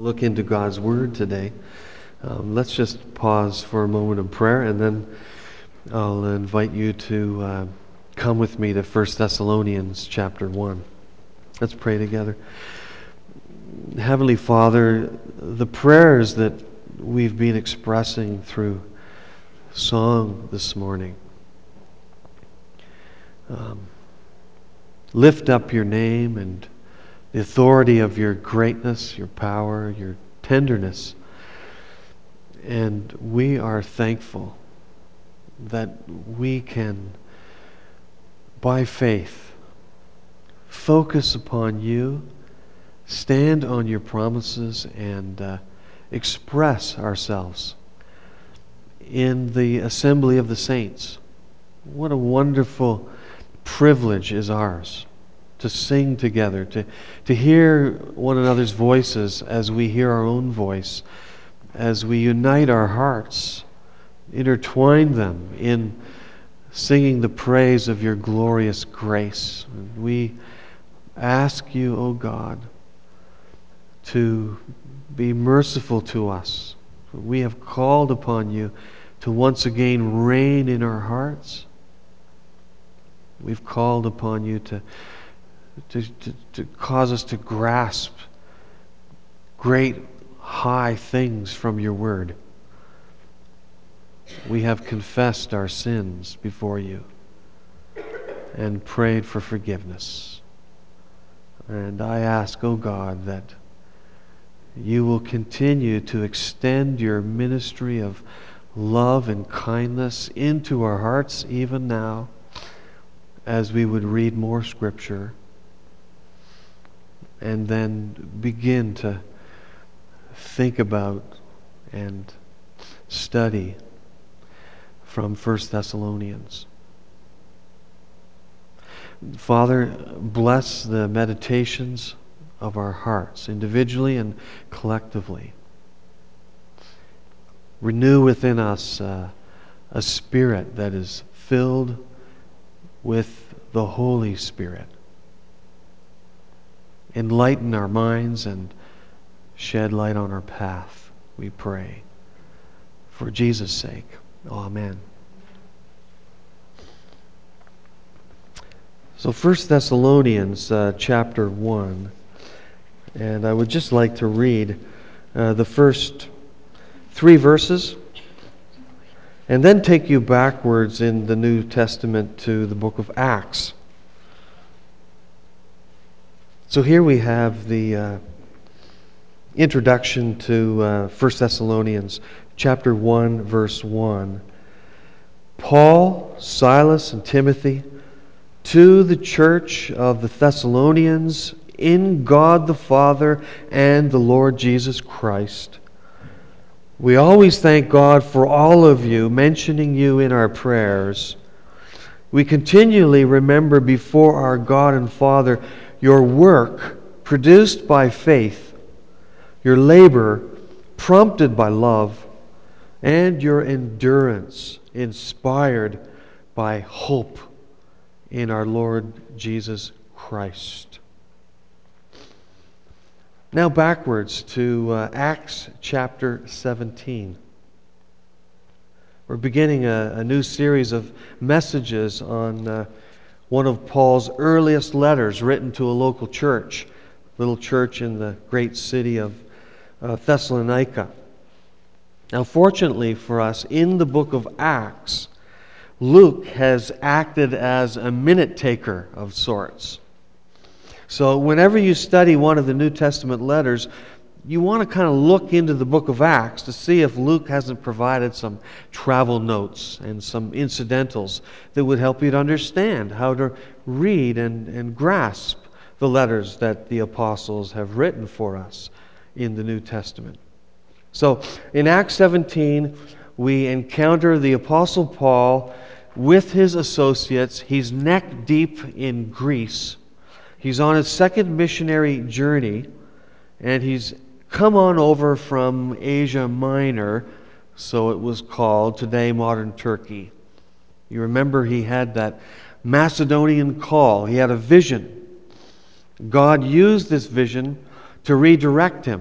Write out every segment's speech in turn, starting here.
look into God's Word today. Let's just pause for a moment of prayer, and then I'll invite you to come with me to 1 Thessalonians chapter 1. Let's pray together. Heavenly Father, the prayers that we've been expressing through song this morning, lift up your name and the authority of your greatness, your power, your tenderness. And we are thankful that we can, by faith, focus upon you, stand on your promises, and express ourselves in the assembly of the saints. What a wonderful privilege is ours to sing together, to hear one another's voices as we hear our own voice, as we unite our hearts, intertwine them in singing the praise of your glorious grace. We ask you, O God, to be merciful to us. We have called upon you to once again reign in our hearts. We've called upon you to cause us to grasp great high things from your word. We have confessed our sins before you and prayed for forgiveness. And I ask, O God, that you will continue to extend your ministry of love and kindness into our hearts even now as we would read more Scripture and then begin to think about and study from 1 Thessalonians. Father, bless the meditations of our hearts, individually and collectively. Renew within us a spirit that is filled with the Holy Spirit. Enlighten our minds and shed light on our path, we pray. For Jesus' sake, amen. So 1 Thessalonians chapter 1, and I would just like to read the first 3 verses and then take you backwards in the New Testament to the book of Acts. So here we have the introduction to 1 Thessalonians chapter 1, verse 1. Paul, Silas, and Timothy, to the church of the Thessalonians in God the Father and the Lord Jesus Christ. We always thank God for all of you, mentioning you in our prayers. We continually remember before our God and Father your work produced by faith, your labor prompted by love, and your endurance inspired by hope in our Lord Jesus Christ. Now backwards to Acts chapter 17. We're beginning a new series of messages on one of Paul's earliest letters written to a local church, little church in the great city of Thessalonica. Now, fortunately for us, in the book of Acts, Luke has acted as a minute taker of sorts. So whenever you study one of the New Testament letters, you want to kind of look into the book of Acts to see if Luke hasn't provided some travel notes and some incidentals that would help you to understand how to read and grasp the letters that the apostles have written for us in the New Testament. So in Acts 17, we encounter the Apostle Paul with his associates. He's neck deep in Greece. He's on his second missionary journey, and he's come on over from Asia Minor, so it was called, today modern Turkey. You remember he had that Macedonian call. He had a vision. God used this vision to redirect him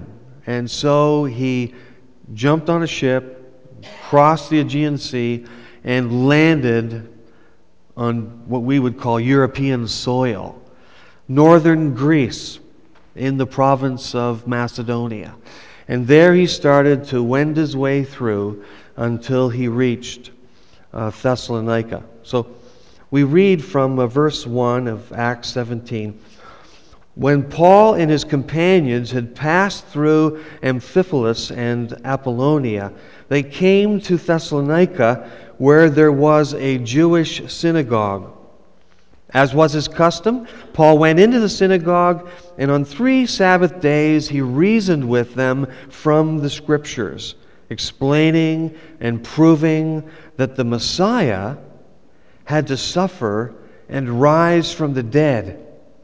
And so he jumped on a ship, crossed the Aegean Sea, and landed on what we would call European soil, northern Greece, in the province of Macedonia. And there he started to wend his way through until he reached Thessalonica. So we read from verse 1 of Acts 17. When Paul and his companions had passed through Amphipolis and Apollonia, they came to Thessalonica, where there was a Jewish synagogue. As was his custom, Paul went into the synagogue, and on 3 Sabbath days he reasoned with them from the Scriptures, explaining and proving that the Messiah had to suffer and rise from the dead.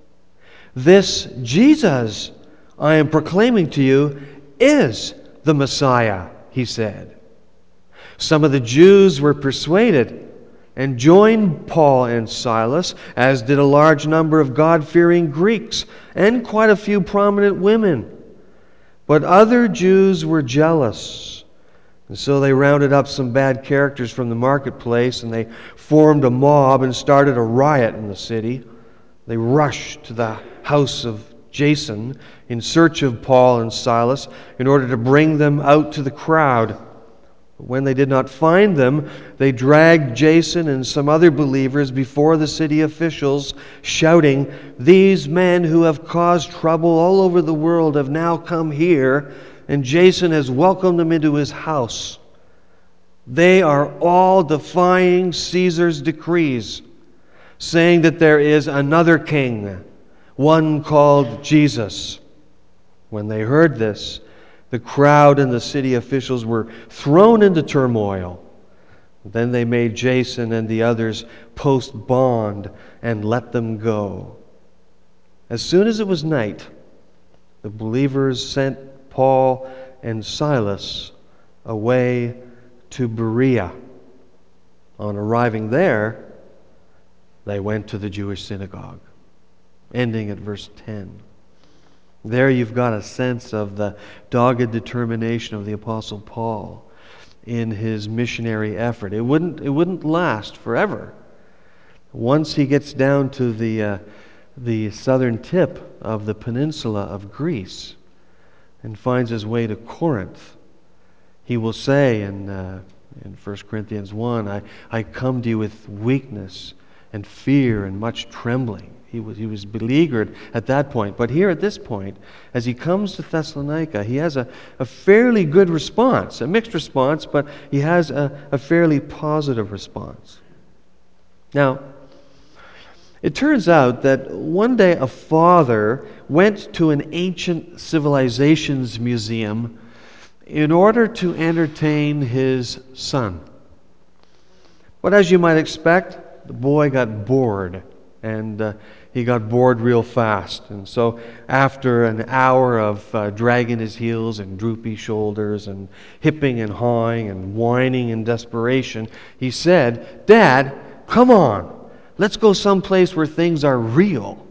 This Jesus I am proclaiming to you is the Messiah, he said. Some of the Jews were persuaded and joined Paul and Silas, as did a large number of God-fearing Greeks and quite a few prominent women. But other Jews were jealous, and so they rounded up some bad characters from the marketplace, and they formed a mob and started a riot in the city. They rushed to the house of Jason in search of Paul and Silas in order to bring them out to the crowd. But when they did not find them, they dragged Jason and some other believers before the city officials, shouting, "These men who have caused trouble all over the world have now come here, and Jason has welcomed them into his house. They are all defying Caesar's decrees, saying that there is another king, one called Jesus." When they heard this, the crowd and the city officials were thrown into turmoil. Then they made Jason and the others post bond and let them go. As soon as it was night, the believers sent Paul and Silas away to Berea. On arriving there, they went to the Jewish synagogue, ending at verse 10. There you've got a sense of the dogged determination of the Apostle Paul in his missionary effort. It wouldn't last forever. Once he gets down to the southern tip of the peninsula of Greece and finds his way to Corinth, he will say in 1 Corinthians 1, I come to you with weakness and fear and much trembling. He was beleaguered at that point. But here at this point, as he comes to Thessalonica, he has a fairly good response, a mixed response, but he has a fairly positive response. Now, it turns out that one day a father went to an ancient civilizations museum in order to entertain his son. But as you might expect, the boy got bored, and he got bored real fast. And so after an hour of dragging his heels and droopy shoulders and hipping and hawing and whining in desperation, he said, "Dad, come on, let's go someplace where things are real."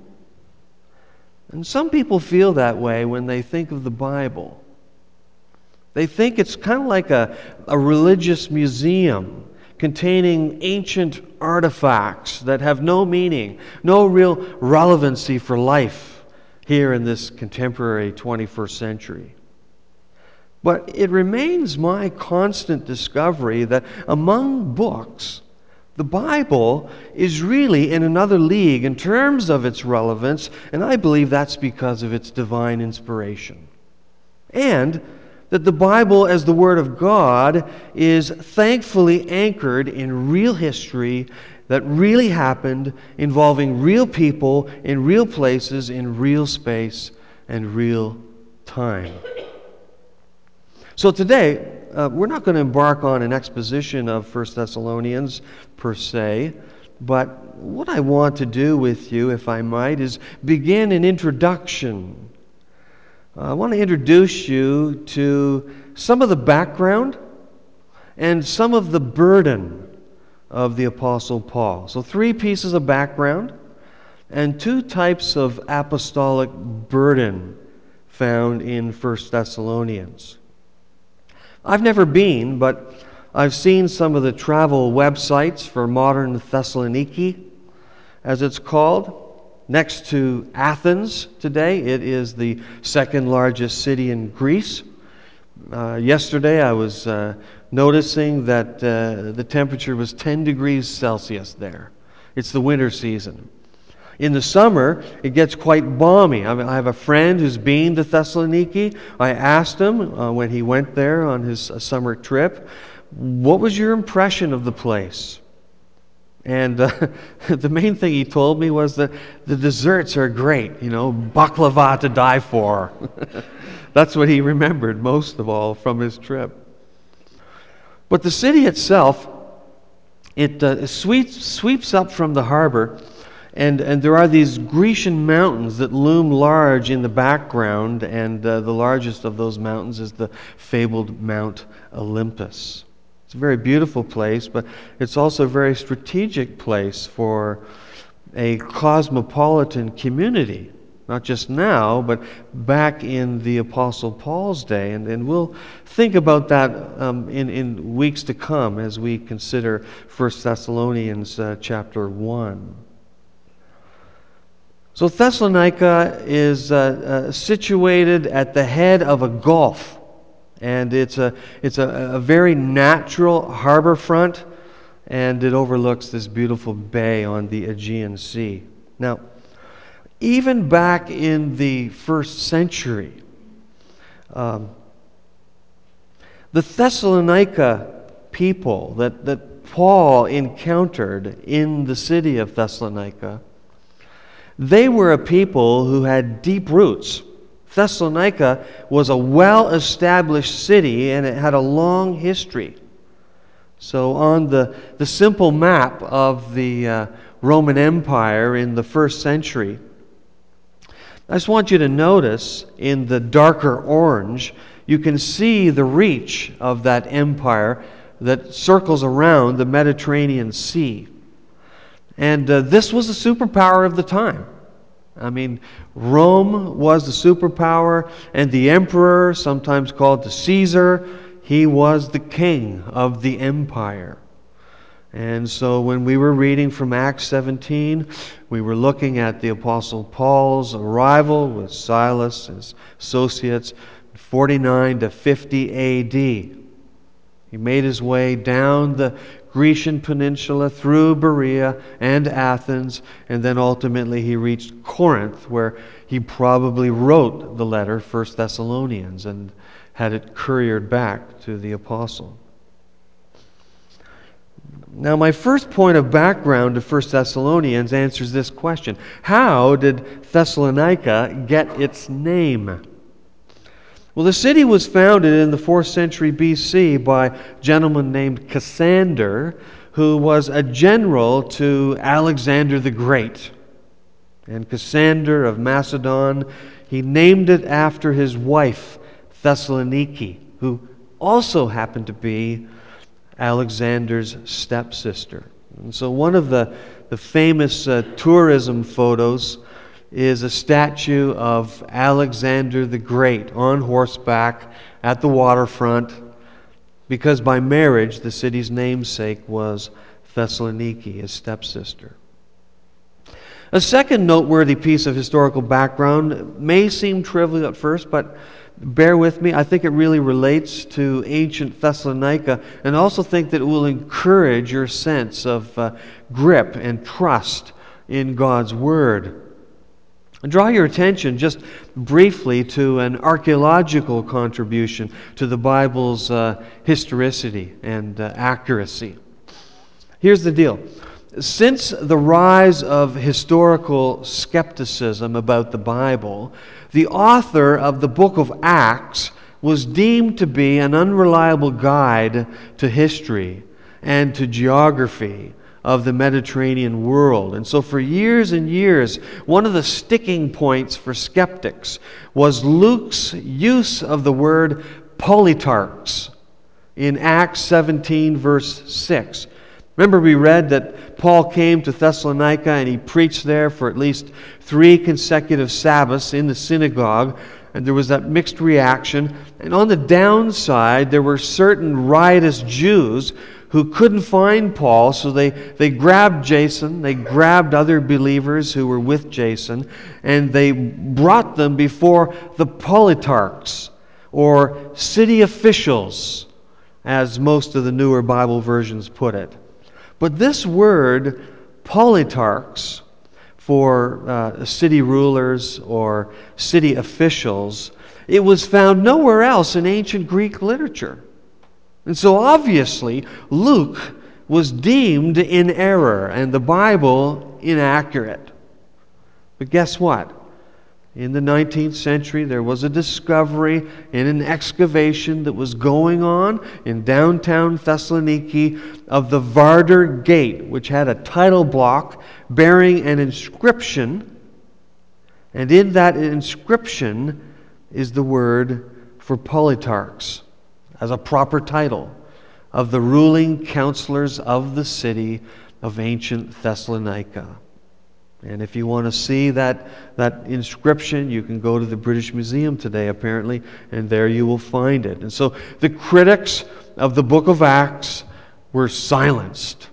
And some people feel that way when they think of the Bible. They think it's kind of like a religious museum containing ancient artifacts that have no meaning, no real relevancy for life here in this contemporary 21st century. But it remains my constant discovery that among books, the Bible is really in another league in terms of its relevance, and I believe that's because of its divine inspiration. And that the Bible, as the Word of God, is thankfully anchored in real history that really happened, involving real people in real places, in real space, and real time. So today, we're not going to embark on an exposition of 1 Thessalonians per se, but what I want to do with you, if I might, is begin an introduction. I want to introduce you to some of the background and some of the burden of the Apostle Paul. So 3 pieces of background and 2 types of apostolic burden found in 1 Thessalonians. I've never been, but I've seen some of the travel websites for modern Thessaloniki, as it's called. Next to Athens today, it is the second largest city in Greece. Yesterday, I was noticing that the temperature was 10 degrees Celsius there. It's the winter season. In the summer, it gets quite balmy. I have a friend who's been to Thessaloniki. I asked him when he went there on his summer trip, what was your impression of the place? And the main thing he told me was that the desserts are great, baklava to die for. That's what he remembered most of all from his trip. But the city itself, it sweeps up from the harbor, and there are these Grecian mountains that loom large in the background, and the largest of those mountains is the fabled Mount Olympus. It's a very beautiful place, but it's also a very strategic place for a cosmopolitan community, not just now, but back in the Apostle Paul's day. And we'll think about that in weeks to come as we consider 1 Thessalonians chapter 1. So Thessalonica is situated at the head of a gulf. And it's a very natural harbor front, and it overlooks this beautiful bay on the Aegean Sea. Now, even back in the first century, the Thessalonica people that Paul encountered in the city of Thessalonica, they were a people who had deep roots. Thessalonica was a well-established city, and it had a long history. So on the simple map of the Roman Empire in the first century, I just want you to notice in the darker orange, you can see the reach of that empire that circles around the Mediterranean Sea. And this was the superpower of the time. I mean, Rome was the superpower, and the emperor, sometimes called the Caesar, he was the king of the empire. And so when we were reading from Acts 17, we were looking at the Apostle Paul's arrival with Silas, his associates, 49 to 50 A.D. He made his way down the Grecian peninsula through Berea and Athens, and then ultimately he reached Corinth, where he probably wrote the letter, 1 Thessalonians, and had it couriered back to the apostle. Now, my first point of background to 1 Thessalonians answers this question. How did Thessalonica get its name? Well, the city was founded in the 4th century B.C. by a gentleman named Cassander, who was a general to Alexander the Great. And Cassander of Macedon, he named it after his wife, Thessaloniki, who also happened to be Alexander's stepsister. And so one of the famous tourism photos is a statue of Alexander the Great on horseback at the waterfront, because by marriage the city's namesake was Thessaloniki, his stepsister. A second noteworthy piece of historical background may seem trivial at first, but bear with me. I think it really relates to ancient Thessalonica, and I also think that it will encourage your sense of grip and trust in God's Word. Draw your attention just briefly to an archaeological contribution to the Bible's historicity and accuracy. Here's the deal. Since the rise of historical skepticism about the Bible, the author of the book of Acts was deemed to be an unreliable guide to history and to geography of the Mediterranean world. And so for years and years, one of the sticking points for skeptics was Luke's use of the word polytarchs in Acts 17, verse 6. Remember, we read that Paul came to Thessalonica and he preached there for at least 3 consecutive Sabbaths in the synagogue. and there was that mixed reaction. And on the downside, there were certain riotous Jews who couldn't find Paul, so they grabbed Jason, they grabbed other believers who were with Jason, and they brought them before the politarchs, or city officials, as most of the newer Bible versions put it. But this word, politarchs, for city rulers or city officials, it was found nowhere else in ancient Greek literature. And so obviously, Luke was deemed in error and the Bible inaccurate. But guess what? In the 19th century, there was a discovery in an excavation that was going on in downtown Thessaloniki of the Vardar Gate, which had a title block bearing an inscription. And in that inscription is the word for politarchs, as a proper title of the ruling counselors of the city of ancient Thessalonica. And if you want to see that inscription, you can go to the British Museum today, apparently, and there you will find it. And so the critics of the book of Acts were silenced.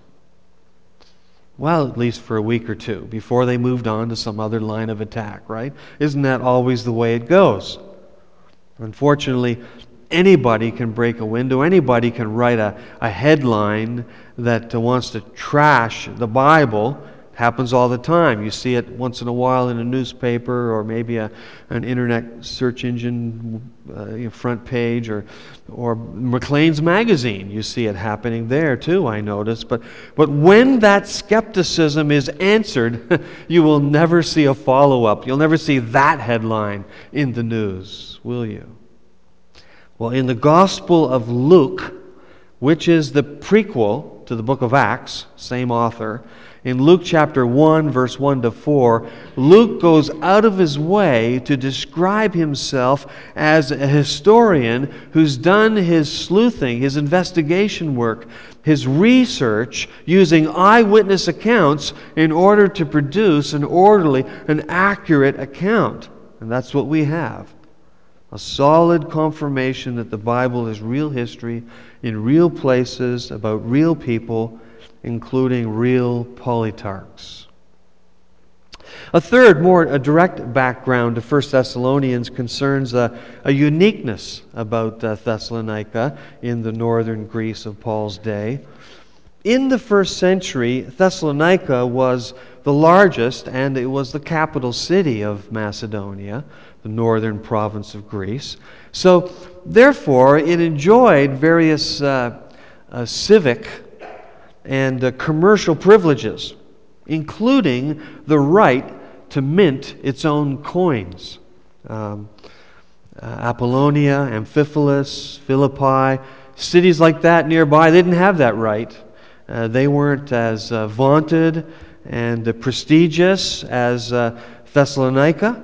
Well, at least for a week or two, before they moved on to some other line of attack, right? Isn't that always the way it goes? Unfortunately, anybody can break a window. Anybody can write a headline that wants to trash the Bible. It happens all the time. You see it once in a while in a newspaper, or maybe an internet search engine front page, or Maclean's magazine. You see it happening there too, I notice. But when that skepticism is answered, you will never see a follow-up. You'll never see that headline in the news, will you? Well, in the Gospel of Luke, which is the prequel to the book of Acts, same author, in Luke chapter 1, verse 1 to 4, Luke goes out of his way to describe himself as a historian who's done his sleuthing, his investigation work, his research, using eyewitness accounts in order to produce an orderly and accurate account. And that's what we have. A solid confirmation that the Bible is real history in real places about real people, including real politarchs. A third, more direct background to 1 Thessalonians concerns a uniqueness about Thessalonica in the northern Greece of Paul's day. In the first century, Thessalonica was the largest, and it was the capital city of Macedonia, the northern province of Greece. So, therefore, it enjoyed various civic and commercial privileges, including the right to mint its own coins. Apollonia, Amphipolis, Philippi, cities like that nearby, they didn't have that right. They weren't as vaunted and prestigious as Thessalonica.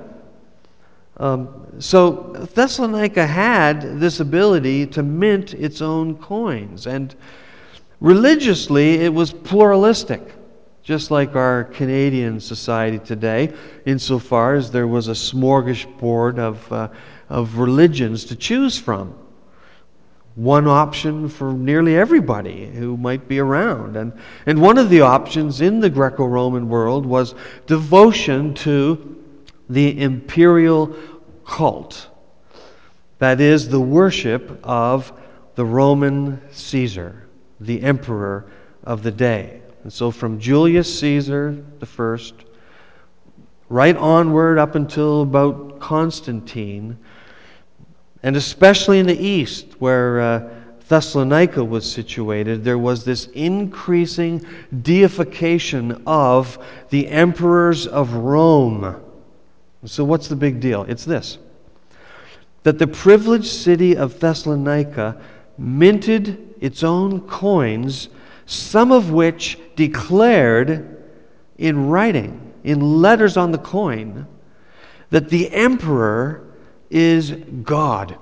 So Thessalonica had this ability to mint its own coins. And religiously, it was pluralistic, just like our Canadian society today, insofar as there was a smorgasbord of religions to choose from. One option for nearly everybody who might be around. And one of the options in the Greco-Roman world was devotion to the imperial cult. That is, the worship of the Roman Caesar, the emperor of the day. And so from Julius Caesar the first, right onward up until about Constantine, and especially in the east, where Thessalonica was situated, there was this increasing deification of the emperors of Rome. So what's the big deal? It's this: that the privileged city of Thessalonica minted its own coins, some of which declared in writing, in letters on the coin, that the emperor is God,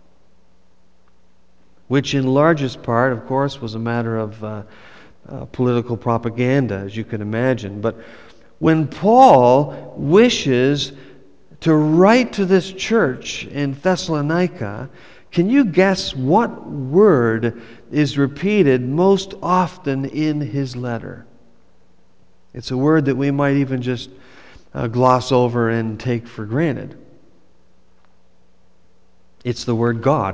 which in largest part, of course, was a matter of political propaganda, as you can imagine. But when Paul wishes to write to this church in Thessalonica, can you guess what word is repeated most often in his letter? It's a word that we might even just gloss over and take for granted. It's the word God.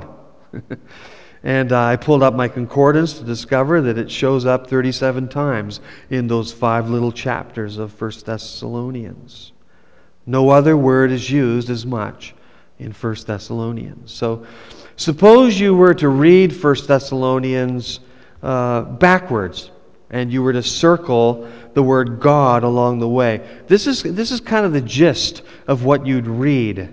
And I pulled up my concordance to discover that it shows up 37 times in those 5 little chapters of 1 Thessalonians. No other word is used as much in 1 Thessalonians. So suppose you were to read 1 Thessalonians backwards, and you were to circle the word God along the way. This is kind of the gist of what you'd read.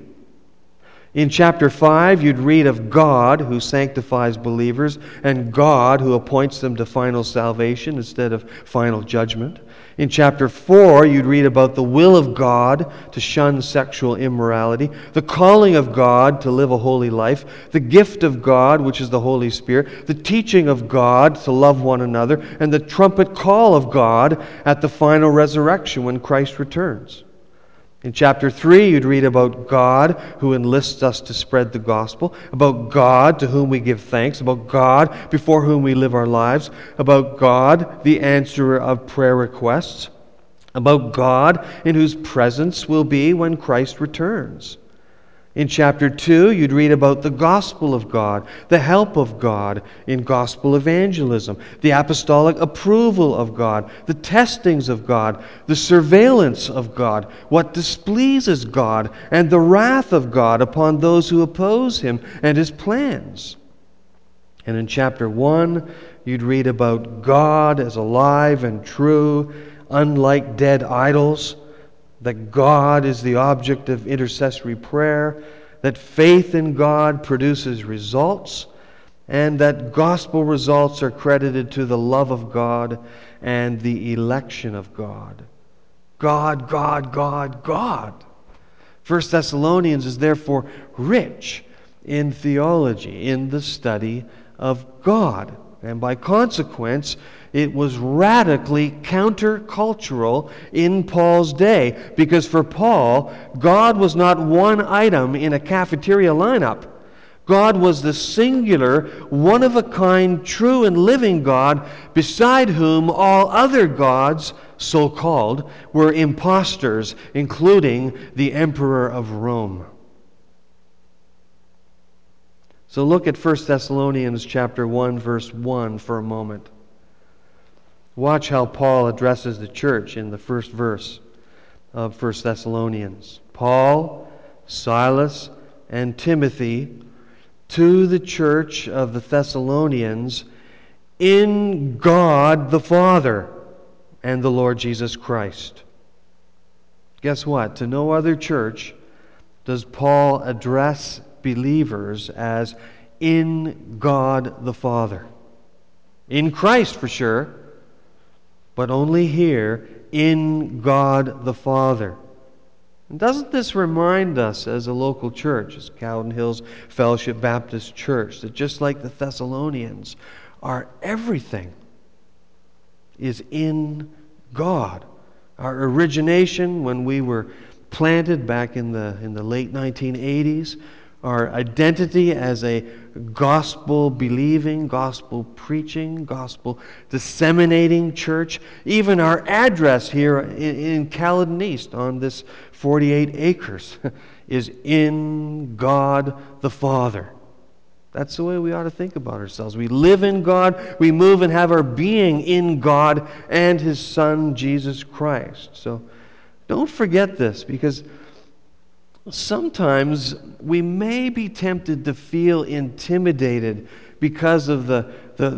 In chapter 5, you'd read of God who sanctifies believers and God who appoints them to final salvation instead of final judgment. In chapter 4, you'd read about the will of God to shun sexual immorality, the calling of God to live a holy life, the gift of God, which is the Holy Spirit, the teaching of God to love one another, and the trumpet call of God at the final resurrection when Christ returns. In chapter 3, you'd read about God who enlists us to spread the gospel, about God to whom we give thanks, about God before whom we live our lives, about God, the answerer of prayer requests, about God in whose presence we'll be when Christ returns. In chapter 2, you'd read about the gospel of God, the help of God in gospel evangelism, the apostolic approval of God, the testings of God, the surveillance of God, what displeases God, and the wrath of God upon those who oppose Him and His plans. And in chapter 1, you'd read about God as alive and true, unlike dead idols, that God is the object of intercessory prayer, that faith in God produces results, and that gospel results are credited to the love of God and the election of God. God, God, God, God. 1 Thessalonians is therefore rich in theology, in the study of God. And by consequence, it was radically countercultural in Paul's day, because for Paul, God was not one item in a cafeteria lineup. God was the singular, one-of-a-kind, true and living God, beside whom all other gods, so-called, were impostors, including the Emperor of Rome. So look at 1 Thessalonians chapter 1, verse 1 for a moment. Watch how Paul addresses the church in the first verse of 1 Thessalonians. Paul, Silas, and Timothy to the church of the Thessalonians in God the Father and the Lord Jesus Christ. Guess what? To no other church does Paul address believers as in God the Father. In Christ for sure, but only here in God the Father. And doesn't this remind us as a local church, as Cowden Hills Fellowship Baptist Church, that just like the Thessalonians, our everything is in God. Our origination when we were planted back in the late 1980s, our identity as a gospel-believing, gospel-preaching, gospel-disseminating church, even our address here in Caledon East on this 48 acres is in God the Father. That's the way we ought to think about ourselves. We live in God, we move and have our being in God and His Son, Jesus Christ. So don't forget this, because sometimes we may be tempted to feel intimidated because of the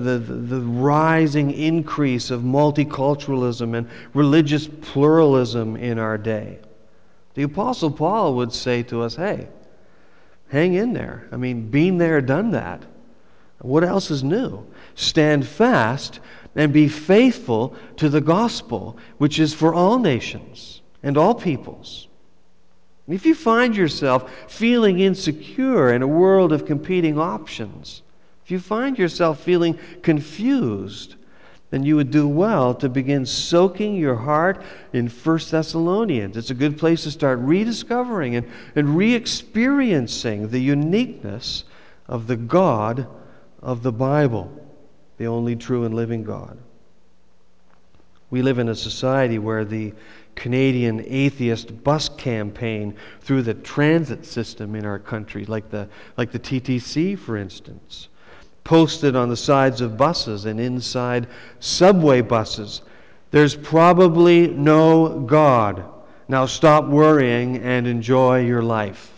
rising increase of multiculturalism and religious pluralism in our day. The Apostle Paul would say to us, hey, hang in there. I mean, been there, done that. What else is new? Stand fast and be faithful to the gospel, which is for all nations and all peoples. If you find yourself feeling insecure in a world of competing options, if you find yourself feeling confused, then you would do well to begin soaking your heart in 1 Thessalonians. It's a good place to start rediscovering and re-experiencing the uniqueness of the God of the Bible, the only true and living God. We live in a society where the Canadian atheist bus campaign through the transit system in our country, like the TTC, for instance, posted on the sides of buses and inside subway buses, "There's probably no God. Now stop worrying and enjoy your life."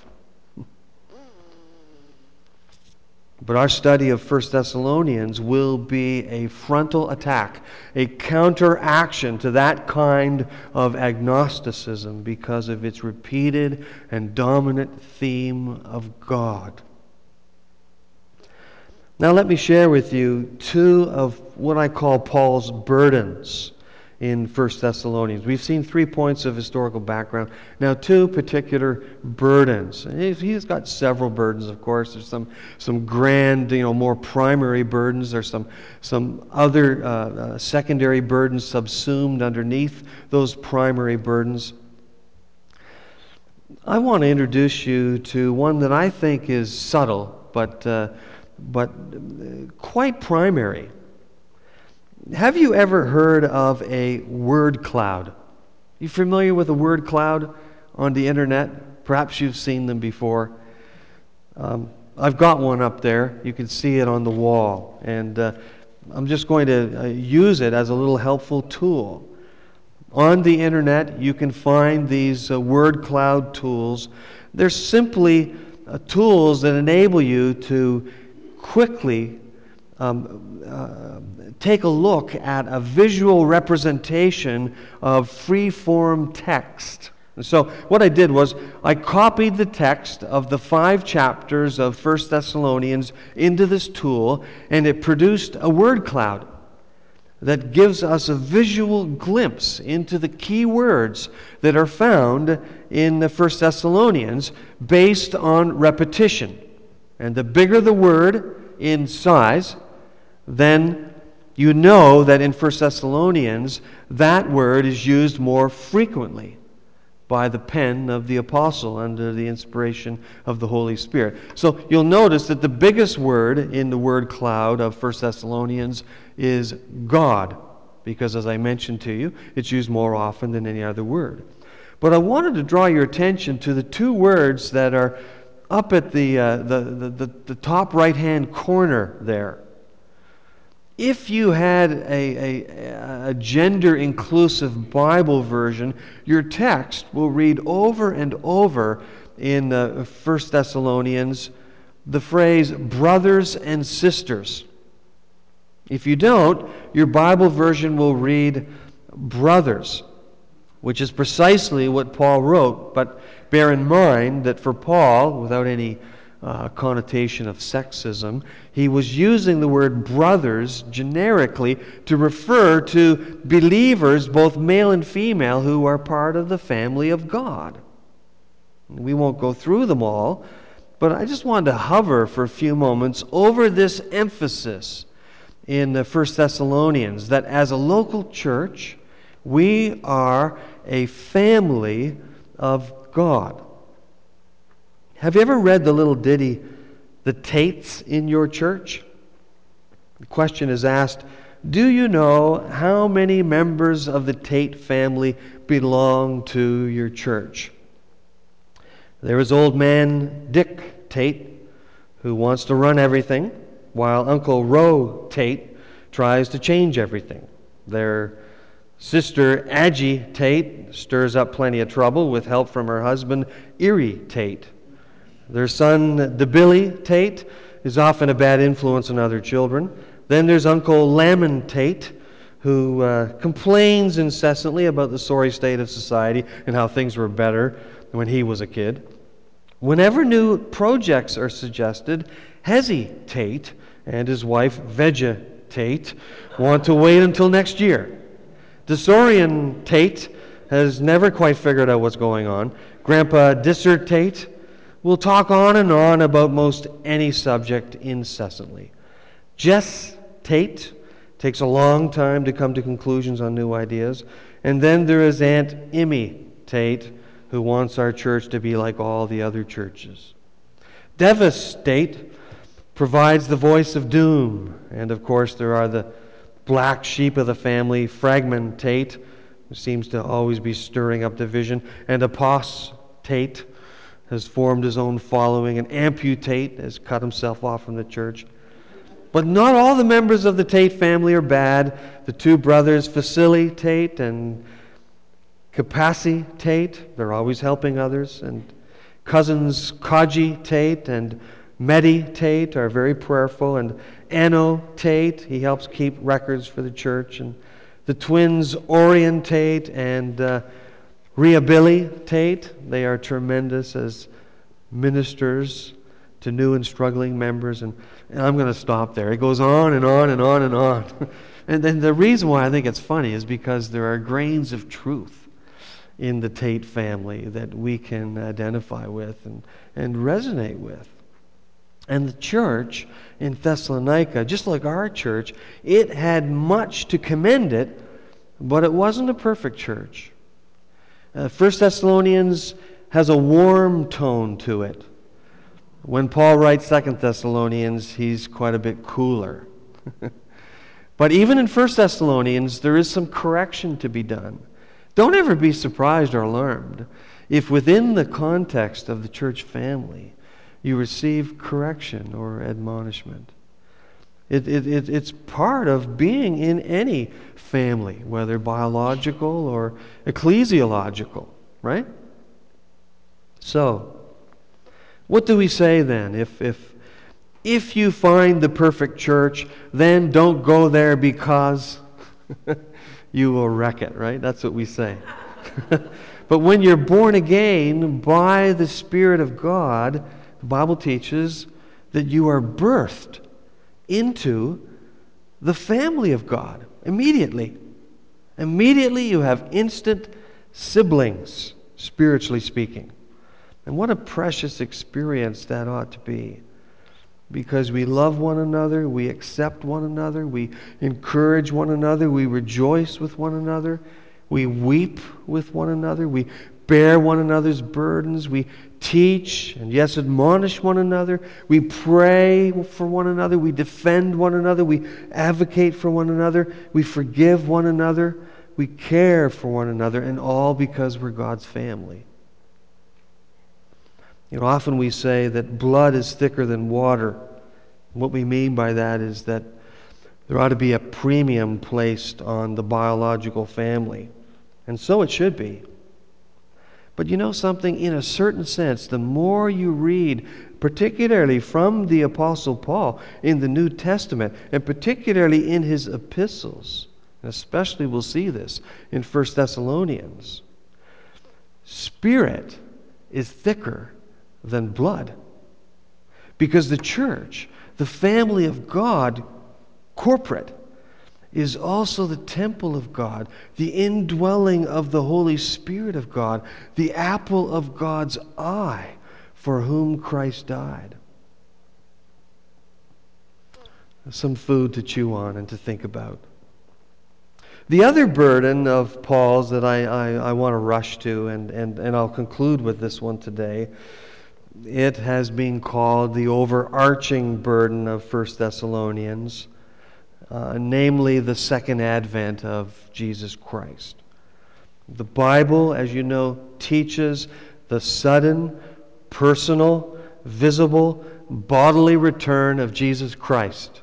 But our study of 1 Thessalonians will be a frontal attack, a counteraction to that kind of agnosticism because of its repeated and dominant theme of God. Now let me share with you two of what I call Paul's burdens in 1 Thessalonians. We've seen 3 points of historical background. Now 2 particular burdens. He's got several burdens, of course. There's some grand, more primary burdens. There's some other secondary burdens subsumed underneath those primary burdens. I want to introduce you to one that I think is subtle, but quite primary. Have you ever heard of a word cloud? You familiar with a word cloud on the internet? Perhaps you've seen them before. I've got one up there. You can see it on the wall. And I'm just going to use it as a little helpful tool. On the internet, you can find these word cloud tools. They're simply tools that enable you to quickly take a look at a visual representation of free-form text. And so what I did was I copied the text of the 5 chapters of 1 Thessalonians into this tool, and it produced a word cloud that gives us a visual glimpse into the key words that are found in the 1 Thessalonians based on repetition. And the bigger the word in size, then you know that in 1 Thessalonians, that word is used more frequently by the pen of the apostle under the inspiration of the Holy Spirit. So you'll notice that the biggest word in the word cloud of 1 Thessalonians is God, because as I mentioned to you, it's used more often than any other word. But I wanted to draw your attention to the 2 words that are up at the top right-hand corner there. If you had a gender-inclusive Bible version, your text will read over and over in 1 Thessalonians the phrase brothers and sisters. If you don't, your Bible version will read brothers, which is precisely what Paul wrote. But bear in mind that for Paul, without any connotation of sexism, he was using the word brothers generically to refer to believers, both male and female, who are part of the family of God. We won't go through them all, but I just wanted to hover for a few moments over this emphasis in the 1 Thessalonians that as a local church, we are a family of God. Have you ever read the little ditty, "The Tates in Your Church"? The question is asked, do you know how many members of the Tate family belong to your church? There is old man Dick Tate, who wants to run everything, while Uncle Roe Tate tries to change everything. Their sister Aggie Tate stirs up plenty of trouble with help from her husband Erie Tate. Their son, DeBilly Tate, is often a bad influence on other children. Then there's Uncle Lamon Tate, who complains incessantly about the sorry state of society and how things were better when he was a kid. Whenever new projects are suggested, Hezzy Tate and his wife, Veggie Tate, want to wait until next year. Desorian Tate has never quite figured out what's going on. Grandpa Disser Tate will talk on and on about most any subject incessantly. Jess Tate Takes a long time to come to conclusions on new ideas. And then there is Aunt Emmy Tate, who wants our church to be like all the other churches. Devastate provides the voice of doom. And of course, there are the black sheep of the family, Fragmentate, who seems to always be stirring up division, and Apostate has formed his own following, and Amputate has cut himself off from the church. But not all the members of the Tate family are bad. The two brothers, Facili Tate and Capassi Tate, they're always helping others. And cousins Kaji Tate and Medi Tate are very prayerful. And Anno Tate, he helps keep records for the church. And the twins Orion Tate and Rehabilitate, they are tremendous as ministers to new and struggling members. And I'm going to stop there. It goes on and on and on and on. And then the reason why I think it's funny is because there are grains of truth in the Tate family that we can identify with and resonate with. And the church in Thessalonica, just like our church, it had much to commend it, but it wasn't a perfect church. 1 Thessalonians has a warm tone to it. When Paul writes 2 Thessalonians, he's quite a bit cooler. But even in 1 Thessalonians, there is some correction to be done. Don't ever be surprised or alarmed if within the context of the church family you receive correction or admonishment. It's part of being in any family, whether biological or ecclesiological, right? So, what do we say then? If you find the perfect church, then don't go there because you will wreck it, right? That's what we say. But when you're born again by the Spirit of God, the Bible teaches that you are birthed into the family of God immediately. Immediately you have instant siblings, spiritually speaking. And what a precious experience that ought to be. Because we love one another, we accept one another, we encourage one another, we rejoice with one another, we weep with one another, we bear one another's burdens, we teach and yes, admonish one another, we pray for one another, we defend one another, we advocate for one another, we forgive one another, we care for one another, and all because we're God's family. You know, often we say that blood is thicker than water. What we mean by that is that there ought to be a premium placed on the biological family. And so it should be. But you know something? In a certain sense, the more you read, particularly from the Apostle Paul in the New Testament, and particularly in his epistles, and especially we'll see this in 1 Thessalonians, spirit is thicker than blood. Because the church, the family of God, corporate, is also the temple of God, the indwelling of the Holy Spirit of God, the apple of God's eye, for whom Christ died. Some food to chew on and to think about. The other burden of Paul's that I want to rush to, and I'll conclude with this one today, it has been called the overarching burden of 1 Thessalonians, namely the second advent of Jesus Christ. The Bible, as you know, teaches the sudden, personal, visible, bodily return of Jesus Christ.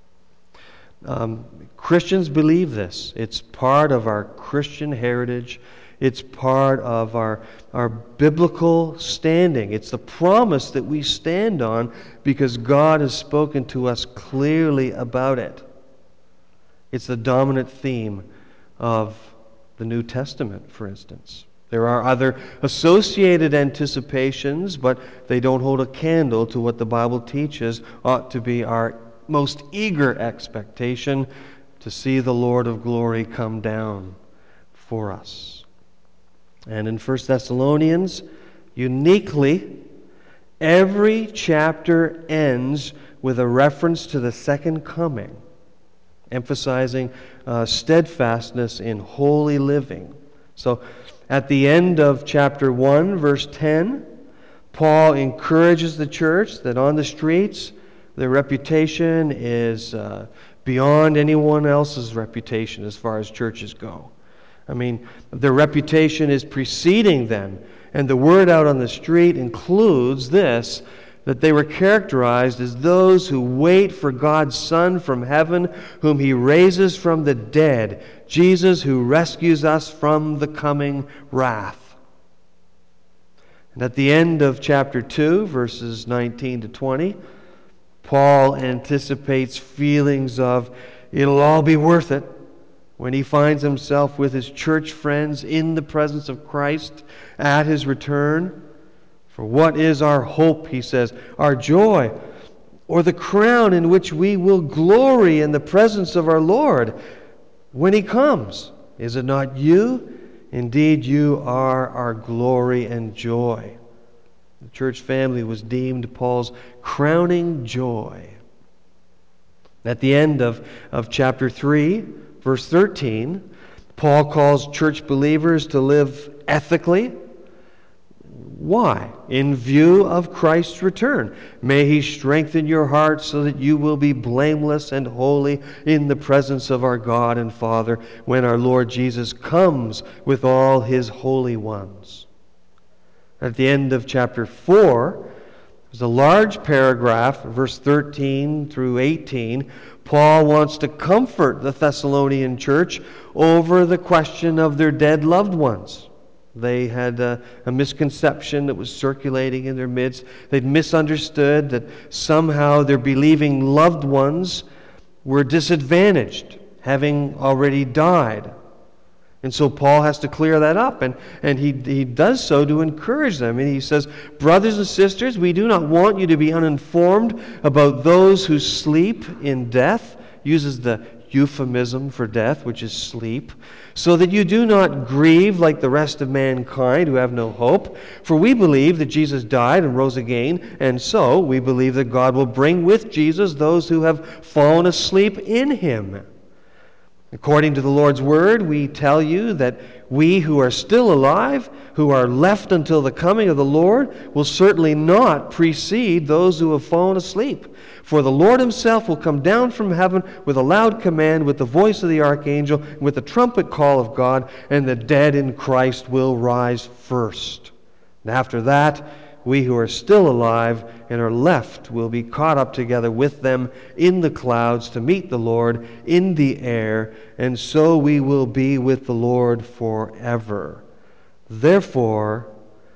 Christians believe this. It's part of our Christian heritage. It's part of our biblical standing. It's the promise that we stand on because God has spoken to us clearly about it. It's the dominant theme of the New Testament, for instance. There are other associated anticipations, but they don't hold a candle to what the Bible teaches ought to be our most eager expectation to see the Lord of glory come down for us. And in 1 Thessalonians, uniquely, every chapter ends with a reference to the second coming. emphasizing steadfastness in holy living. So at the end of chapter 1, verse 10, Paul encourages the church that on the streets, their reputation is beyond anyone else's reputation as far as churches go. I mean, their reputation is preceding them. And the word out on the street includes this, that they were characterized as those who wait for God's Son from heaven, whom He raises from the dead, Jesus who rescues us from the coming wrath. And at the end of chapter 2, verses 19 to 20, Paul anticipates feelings of, it'll all be worth it, when he finds himself with his church friends in the presence of Christ at His return. For what is our hope, he says, our joy, or the crown in which we will glory in the presence of our Lord when He comes? Is it not you? Indeed, you are our glory and joy. The church family was deemed Paul's crowning joy. At the end of chapter 3, verse 13, Paul calls church believers to live ethically. Why? In view of Christ's return. May He strengthen your hearts so that you will be blameless and holy in the presence of our God and Father when our Lord Jesus comes with all His holy ones. At the end of chapter 4, there's a large paragraph, verse 13 through 18. Paul wants to comfort the Thessalonian church over the question of their dead loved ones. They had a misconception that was circulating in their midst. They'd misunderstood that somehow their believing loved ones were disadvantaged, having already died. And so Paul has to clear that up, and he does so to encourage them. And he says, brothers and sisters, we do not want you to be uninformed about those who sleep in death. Uses the euphemism for death, which is sleep, so that you do not grieve like the rest of mankind who have no hope. For we believe that Jesus died and rose again, and so we believe that God will bring with Jesus those who have fallen asleep in Him. According to the Lord's word, we tell you that we who are still alive, who are left until the coming of the Lord, will certainly not precede those who have fallen asleep. For the Lord Himself will come down from heaven with a loud command, with the voice of the archangel, and with the trumpet call of God, and the dead in Christ will rise first. And after that, we who are still alive and are left will be caught up together with them in the clouds to meet the Lord in the air, and so we will be with the Lord forever. Therefore,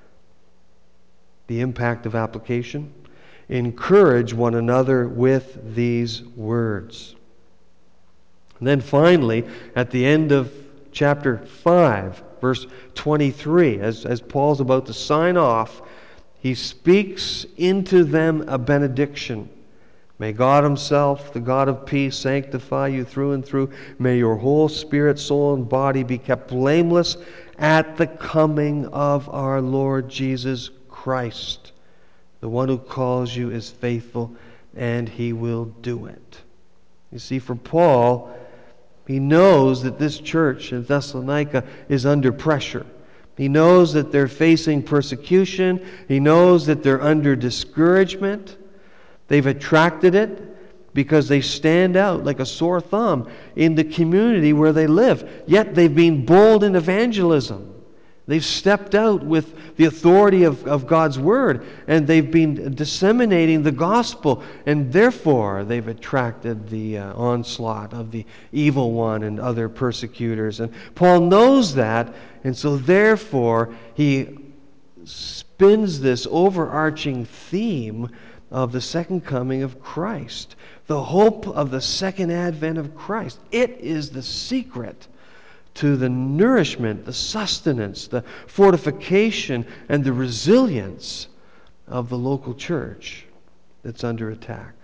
the impact of application, encourage one another with these words. And then finally, at the end of chapter 5, verse 23, as Paul's about to sign off, he speaks into them a benediction. May God Himself, the God of peace, sanctify you through and through. May your whole spirit, soul, and body be kept blameless at the coming of our Lord Jesus Christ. The one who calls you is faithful, and He will do it. You see, for Paul, he knows that this church in Thessalonica is under pressure. He knows that they're facing persecution. He knows that they're under discouragement. They've attracted it because they stand out like a sore thumb in the community where they live. Yet they've been bold in evangelism. They've stepped out with the authority of God's Word, and they've been disseminating the gospel, and therefore they've attracted the onslaught of the evil one and other persecutors. And Paul knows that, and so therefore he spins this overarching theme of the second coming of Christ, the hope of the second advent of Christ. It is the secret to the nourishment, the sustenance, the fortification, and the resilience of the local church that's under attack.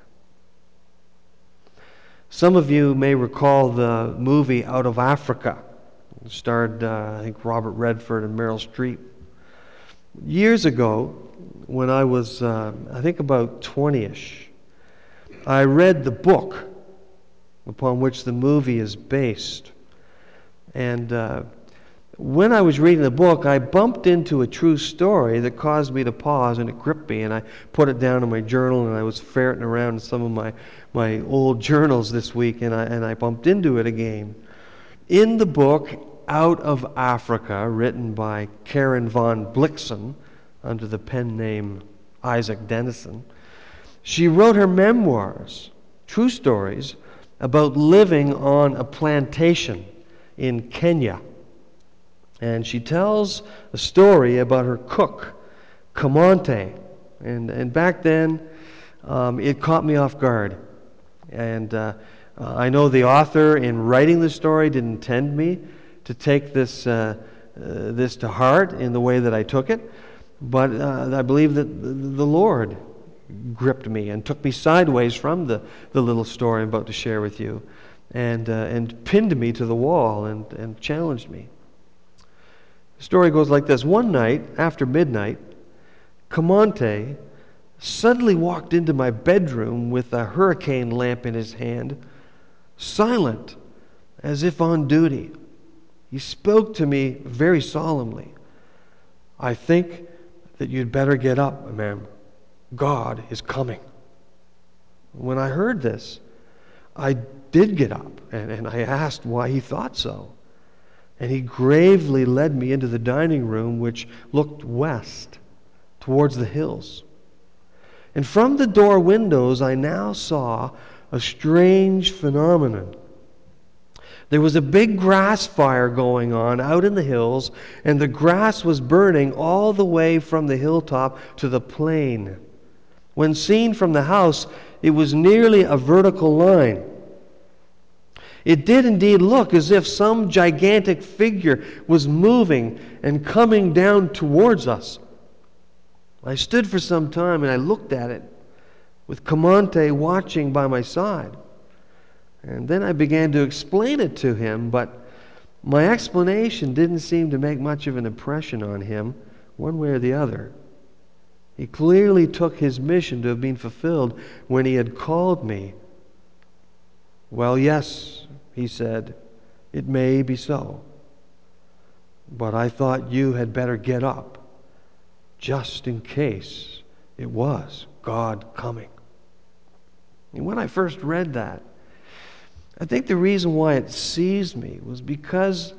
Some of you may recall the movie Out of Africa. It starred, I think, Robert Redford and Meryl Streep. Years ago, when I was, I think, about 20-ish, I read the book upon which the movie is based. And when I was reading the book, I bumped into a true story that caused me to pause, and it gripped me, and I put it down in my journal, and I was ferreting around in some of my old journals this week, and I bumped into it again. In the book Out of Africa, written by Karen von Blixen under the pen name Isaac Dennison, she wrote her memoirs, true stories, about living on a plantation in Kenya. And she tells a story about her cook, Kamonte. And back then, it caught me off guard. And I know the author, in writing the story, didn't intend me to take this to heart in the way that I took it. But I believe that the Lord gripped me and took me sideways from the little story I'm about to share with you, and pinned me to the wall and challenged me. The story goes like this. One night, after midnight, Kamonte suddenly walked into my bedroom with a hurricane lamp in his hand, silent, as if on duty. He spoke to me very solemnly. "I think that you'd better get up, ma'am. God is coming." When I heard this, I did get up, and I asked why he thought so. And he gravely led me into the dining room, which looked west, towards the hills. And from the door windows, I now saw a strange phenomenon. There was a big grass fire going on out in the hills, and the grass was burning all the way from the hilltop to the plain. When seen from the house, it was nearly a vertical line. It did indeed look as if some gigantic figure was moving and coming down towards us. I stood for some time and I looked at it, with Kamonte watching by my side. And then I began to explain it to him, but my explanation didn't seem to make much of an impression on him, one way or the other. He clearly took his mission to have been fulfilled when he had called me. "Well, yes," he said, "it may be so. But I thought you had better get up, just in case it was God coming." And when I first read that, I think the reason why it seized me was because,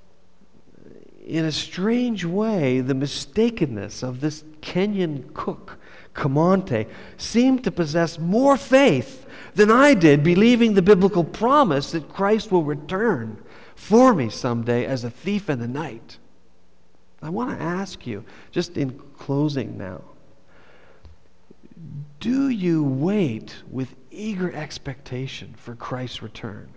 in a strange way, the mistakenness of this Kenyan cook, Kamonte, seemed to possess more faith than I did, believing the biblical promise that Christ will return for me someday as a thief in the night. I want to ask you, just in closing now, do you wait with eager expectation for Christ's return?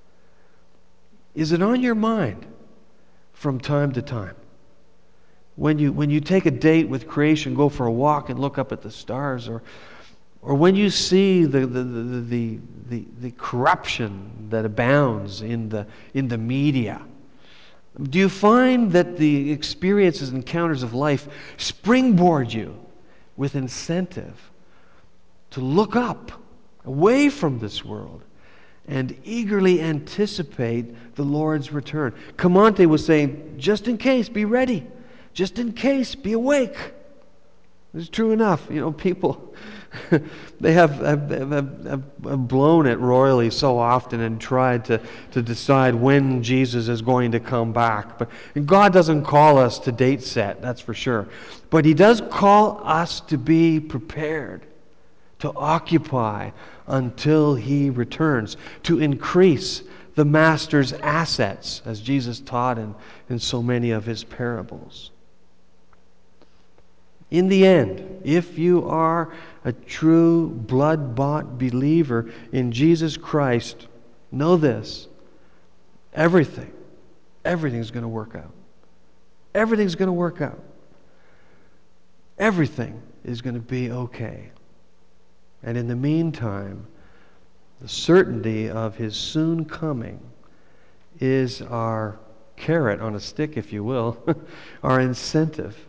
Is it on your mind from time to time? When you take a date with creation, go for a walk and look up at the stars, or when you see the corruption that abounds in the media, do you find that the experiences and encounters of life springboard you with incentive to look up, away from this world, and eagerly anticipate the Lord's return? Kamonte was saying, just in case, be ready. Just in case, be awake. It's true enough. You know, people, they have blown it royally so often and tried to decide when Jesus is going to come back. But God doesn't call us to date set, that's for sure. But He does call us to be prepared, to occupy until He returns, to increase the Master's assets, as Jesus taught in so many of His parables. In the end, if you are a true blood-bought believer in Jesus Christ, know this: everything's going to work out. Everything's going to work out. Everything is going to be okay. And in the meantime, the certainty of His soon coming is our carrot on a stick, if you will, our incentive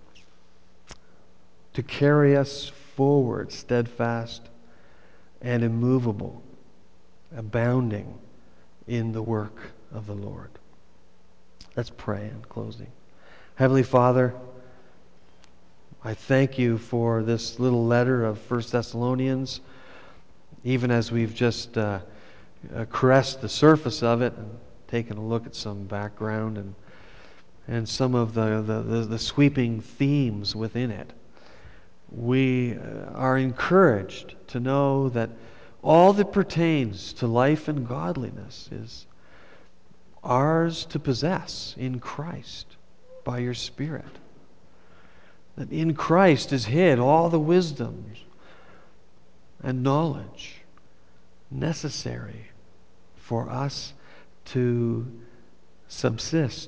to carry us forward, steadfast and immovable, abounding in the work of the Lord. Let's pray in closing. Heavenly Father, I thank you for this little letter of 1 Thessalonians, even as we've just caressed the surface of it and taken a look at some background and some of the sweeping themes within it. We are encouraged to know that all that pertains to life and godliness is ours to possess in Christ by your Spirit. That in Christ is hid all the wisdom and knowledge necessary for us to subsist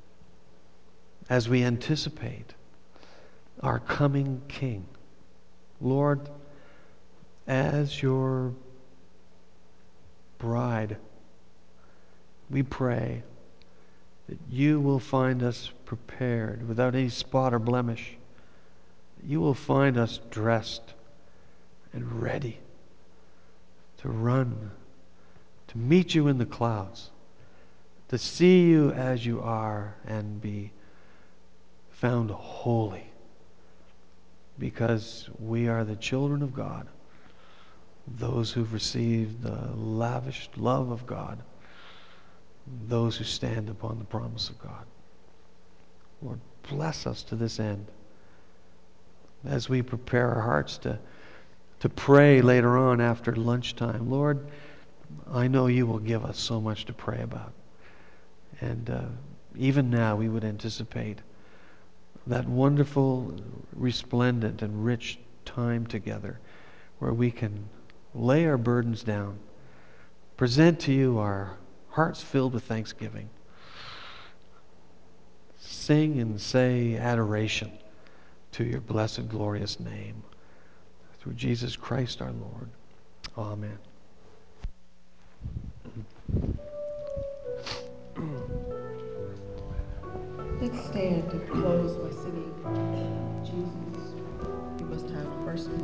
as we anticipate our coming King. Lord, as your bride, we pray that you will find us prepared without any spot or blemish. You will find us dressed and ready to run, to meet you in the clouds, to see you as you are and be found holy, because we are the children of God, those who've received the lavished love of God, those who stand upon the promise of God. Lord, bless us to this end as we prepare our hearts to pray later on after lunchtime. Lord, I know you will give us so much to pray about. And even now we would anticipate that wonderful, resplendent, and rich time together where we can lay our burdens down, present to you our hearts filled with thanksgiving, sing and say adoration to your blessed, glorious name. Through Jesus Christ our Lord. Amen. Let's stand and close by singing, Jesus, you must have mercy.